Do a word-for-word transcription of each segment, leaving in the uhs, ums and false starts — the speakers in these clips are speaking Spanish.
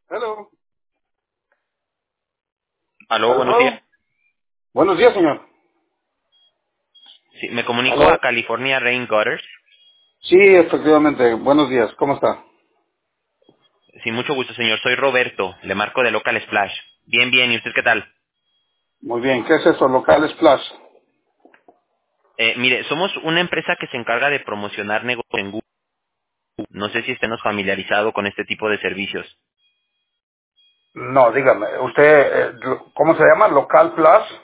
Hello. Aló, buenos días. Hello. Buenos días, señor. Sí, me comunico a Hello. California Rain Gutters. Sí, efectivamente. Buenos días. ¿Cómo está? Sí, mucho gusto, señor. Soy Roberto. Le marco de Local Splash. Bien, bien. ¿Y usted qué tal? Muy bien. ¿Qué es eso? Local Splash. Eh, mire, somos una empresa que se encarga de promocionar negocios en Google. No sé si estemos familiarizado con este tipo de servicios. No, dígame. ¿Usted, eh, lo- cómo se llama? Local Plus.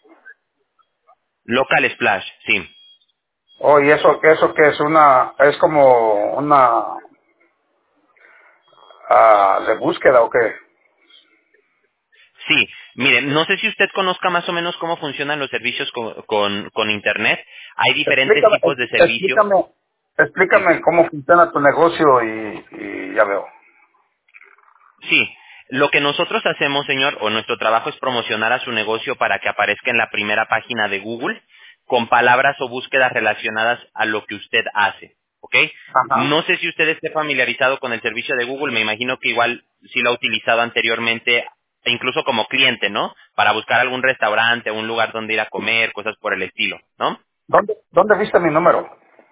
Local Splash, sí. Oh, ¿y eso, eso qué es? Una, es como una, ah, de búsqueda o qué? Sí, mire, no sé si usted conozca más o menos cómo funcionan los servicios con, con, con Internet. Hay diferentes Explícame, tipos de ex- servicios. explícame, explícame cómo funciona tu negocio y, y ya veo. Sí, lo que nosotros hacemos, señor, o nuestro trabajo es promocionar a su negocio para que aparezca en la primera página de Google con palabras o búsquedas relacionadas a lo que usted hace, ¿ok? Ajá. No sé si usted esté familiarizado con el servicio de Google, me imagino que igual sí lo ha utilizado anteriormente, e incluso como cliente, ¿no? Para buscar algún restaurante, un lugar donde ir a comer, cosas por el estilo, ¿no? ¿Dónde, dónde viste mi número?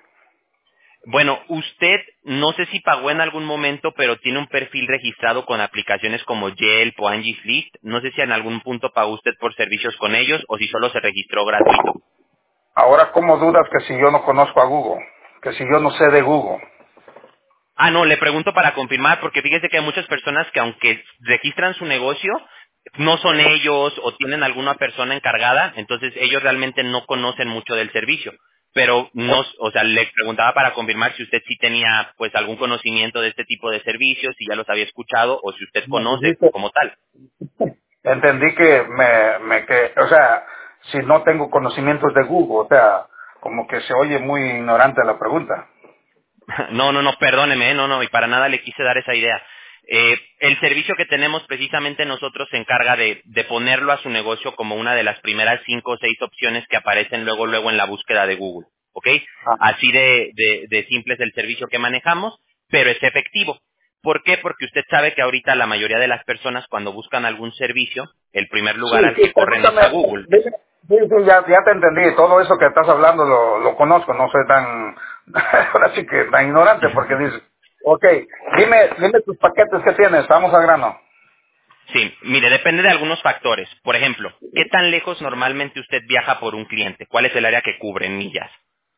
Bueno, usted no sé si pagó en algún momento, pero tiene un perfil registrado con aplicaciones como Yelp o Angie's List. No sé si en algún punto pagó usted por servicios con ellos o si solo se registró gratuito. Ahora, ¿cómo dudas que si yo no conozco a Google? Que si yo no sé de Google. Ah, no, le pregunto para confirmar, porque fíjese que hay muchas personas que aunque registran su negocio, no son ellos o tienen alguna persona encargada, entonces ellos realmente no conocen mucho del servicio. Pero no, o sea, le preguntaba para confirmar si usted sí tenía pues algún conocimiento de este tipo de servicios, si ya los había escuchado o si usted No, conoce dijiste, como tal. entendí que me, me que, o sea, si no tengo conocimientos de Google, o sea, como que se oye muy ignorante la pregunta. No, no, no, perdóneme, ¿eh? no, no, y para nada le quise dar esa idea. Eh, el servicio que tenemos precisamente nosotros se encarga de, de ponerlo a su negocio como una de las primeras cinco o seis opciones que aparecen luego, luego en la búsqueda de Google, ¿ok? Ah, Así de, de, de simple es el servicio que manejamos, pero es efectivo. ¿Por qué? Porque usted sabe que ahorita la mayoría de las personas cuando buscan algún servicio, el primer sí, lugar al sí, que corren es pregúntame, a Google. dime- sí, sí, ya, ya te entendí, todo eso que estás hablando lo, lo conozco, no soy tan, ahora sí que tan ignorante porque dices, ok, dime, dime tus paquetes que tienes, vamos al grano. Sí, mire, depende de algunos factores. Por ejemplo, ¿qué tan lejos normalmente usted viaja por un cliente? ¿Cuál es el área que cubre en millas?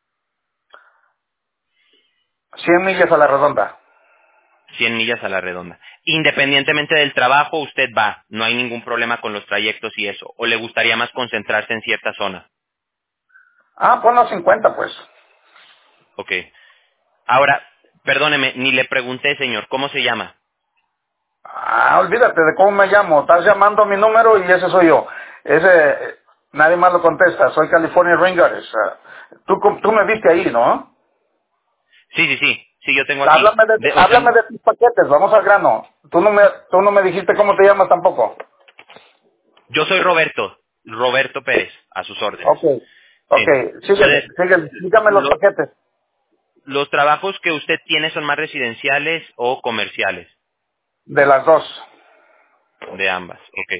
Cien millas a la redonda. cien millas a la redonda. Independientemente del trabajo, usted va. No hay ningún problema con los trayectos y eso. ¿O le gustaría más concentrarse en cierta zona? Ah, ponlo cincuenta pues. Ok. Ahora, perdóneme, ni le pregunté, señor, ¿cómo se llama? Ah, olvídate de cómo me llamo. Estás llamando a mi número y ese soy yo. Ese, eh, nadie más lo contesta. Soy California Ringers. Ah, tú, com- tú me viste ahí, ¿no? Sí, sí, sí. Sí, yo tengo aquí. Háblame de, De- o sea, háblame de tus paquetes. Vamos al grano. Tú no me, tú no me dijiste cómo te llamas tampoco. yo soy Roberto. Roberto Pérez, a sus órdenes. Ok. Sí. Ok. Síguele, Entonces, síguele. Explícame los lo- paquetes. ¿los trabajos que usted tiene son más residenciales o comerciales? De las dos. De ambas, ok.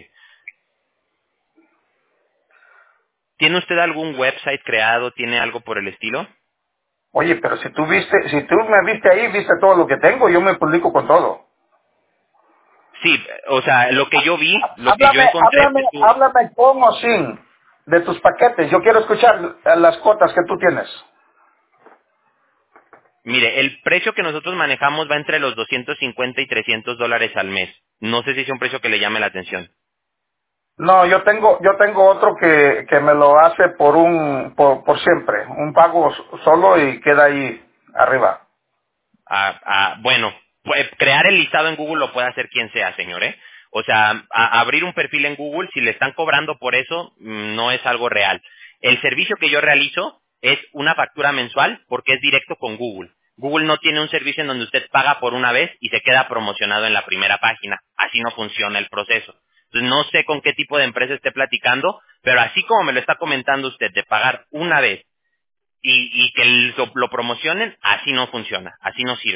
¿Tiene usted algún website creado? ¿Tiene algo por el estilo? Oye, pero si tú viste, si tú me viste ahí, viste todo lo que tengo, yo me publico con todo. Sí, o sea, lo que yo vi, lo que yo Háblame, encontré háblame, fue su... háblame con o sin de tus paquetes. Yo quiero escuchar eh, las cuotas que tú tienes. Mire, el precio que nosotros manejamos va entre los doscientos cincuenta y trescientos dólares al mes. No sé si es un precio que le llame la atención. No, yo tengo, yo tengo otro que, que me lo hace por un, por, por siempre, un pago s- solo y queda ahí arriba. Ah, ah, bueno, pues, crear el listado en Google lo puede hacer quien sea, señor, ¿eh? O sea, a- abrir un perfil en Google, si le están cobrando por eso, mm, no es algo real. El servicio que yo realizo es una factura mensual porque es directo con Google. Google no tiene un servicio en donde usted paga por una vez y se queda promocionado en la primera página. Así no funciona el proceso. Entonces, no sé con qué tipo de empresa esté platicando, pero así como me lo está comentando usted de pagar una vez y, y que lo, lo promocionen, así no funciona, así no sirve.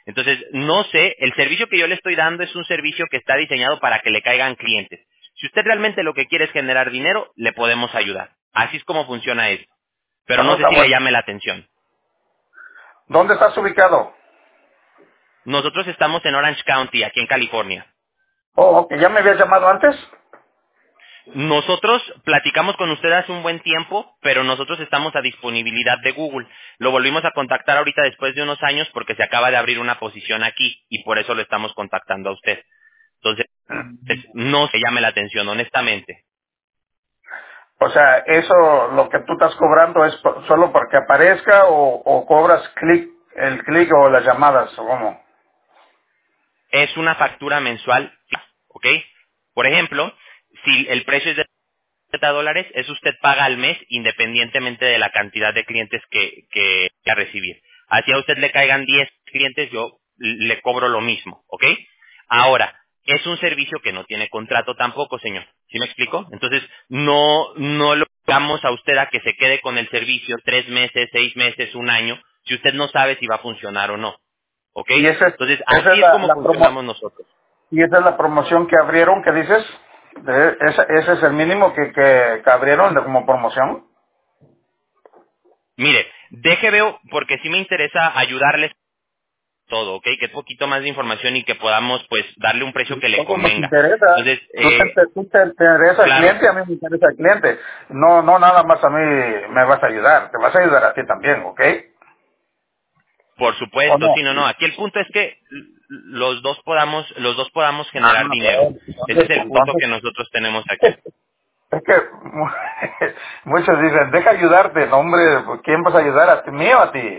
Entonces, no sé, el servicio que yo le estoy dando es un servicio que está diseñado para que le caigan clientes. Si usted realmente lo que quiere es generar dinero, le podemos ayudar. Así es como funciona esto. Pero No, no sé está si le bueno. llame la atención. ¿Dónde estás ubicado? Nosotros estamos en Orange County, aquí en California. Oh, ok, ¿ya me habías llamado antes? Nosotros platicamos con usted hace un buen tiempo, pero nosotros estamos a disponibilidad de Google. Lo volvimos a contactar ahorita después de unos años porque se acaba de abrir una posición aquí y por eso lo estamos contactando a usted. Entonces, no se llame la atención, honestamente. O sea, ¿eso lo que tú estás cobrando es por- solo porque aparezca o, o cobras clic, el clic o las llamadas o cómo? Es una factura mensual, ¿ok? Por ejemplo, si el precio es de treinta dólares, eso usted paga al mes independientemente de la cantidad de clientes que, que va a recibir. Así a usted le caigan diez clientes, yo le cobro lo mismo, ¿ok? Ahora, es un servicio que no tiene contrato tampoco, señor. ¿Sí me explico? Entonces, no, no lo damos a usted a que se quede con el servicio tres meses, seis meses, un año, si usted no sabe si va a funcionar o no, ¿ok? Y ese, es- Entonces, esa es así es la, como la promo funcionamos nosotros. y esa es la promoción que abrieron, ¿qué dices? De- ese, ese es el mínimo que, que, que abrieron de como promoción. Mire, deje veo, porque sí me interesa ayudarles todo, ¿ok? Que un poquito más de información y que podamos, pues, darle un precio que le Todo nos convenga. interesa. Entonces, Tú te, eh, tú te interesa el claro, cliente, a mí me interesa el cliente. No, no nada más a mí me vas a ayudar, te vas a ayudar a ti también, ¿ok? por ¿O supuesto, no? sí, no, no. Aquí el punto es que los dos podamos, los dos podamos Ah, generar dinero. bueno, Ese entonces, es el punto entonces, que nosotros tenemos aquí. es que mu- muchos dicen, deja ayudarte, no hombre, ¿quién vas a ayudar? ¿A ti, mío o a ti?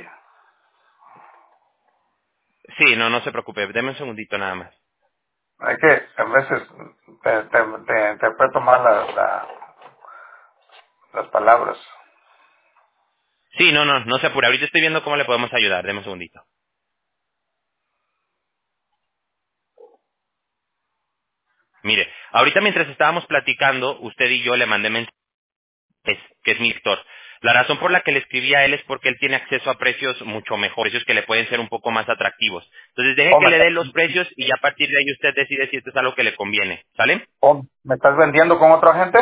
Sí, no, no se preocupe. Deme un segundito nada más. Hay que, a veces, te, te, te interpreto mal la, la- las palabras. Sí, no, no, no se apure. Ahorita estoy viendo cómo le podemos ayudar. Deme un segundito. Mire, ahorita mientras estábamos platicando, usted y yo le mandé mensajes es, que es mi lector. La razón por la que le escribí a él es porque él tiene acceso a precios mucho mejor, precios que le pueden ser un poco más atractivos. Entonces deje O que me, le dé los precios y ya a partir de ahí usted decide si esto es algo que le conviene. ¿Sale? o me estás vendiendo con otra gente.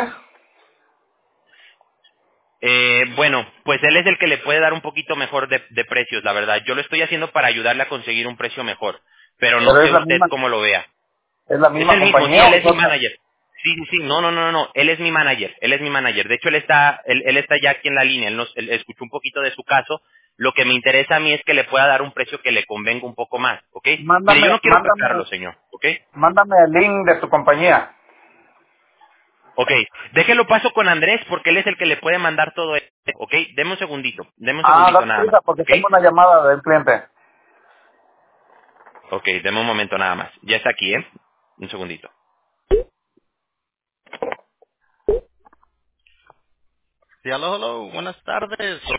Eh, bueno, pues él es el que le puede dar un poquito mejor de, de precios, la verdad. Yo lo estoy haciendo para ayudarle a conseguir un precio mejor, pero no Pero es sé la usted misma, cómo lo vea. es la Es misma el mismo, sí, compañía él o es es mi otra. manager. Sí, sí, sí, no, no, no, no, no, él es mi manager, él es mi manager. De hecho, él está, él, él está ya aquí en la línea, él, nos, él escuchó un poquito de su caso. Lo que me interesa a mí es que le pueda dar un precio que le convenga un poco más, ¿ok? Mire, yo Mándame, no quiero mándame, cargarlo, señor, ¿ok? mándame el link de tu compañía. Ok, déjelo paso con Andrés porque él es el que le puede mandar todo esto, ¿ok? Deme un segundito, deme un Ah, segundito date nada más, prisa porque ¿ok? tengo una llamada del cliente. Ok, deme un momento nada más. Ya está aquí, ¿eh? Un segundito. Sí, aló, hello, buenas tardes.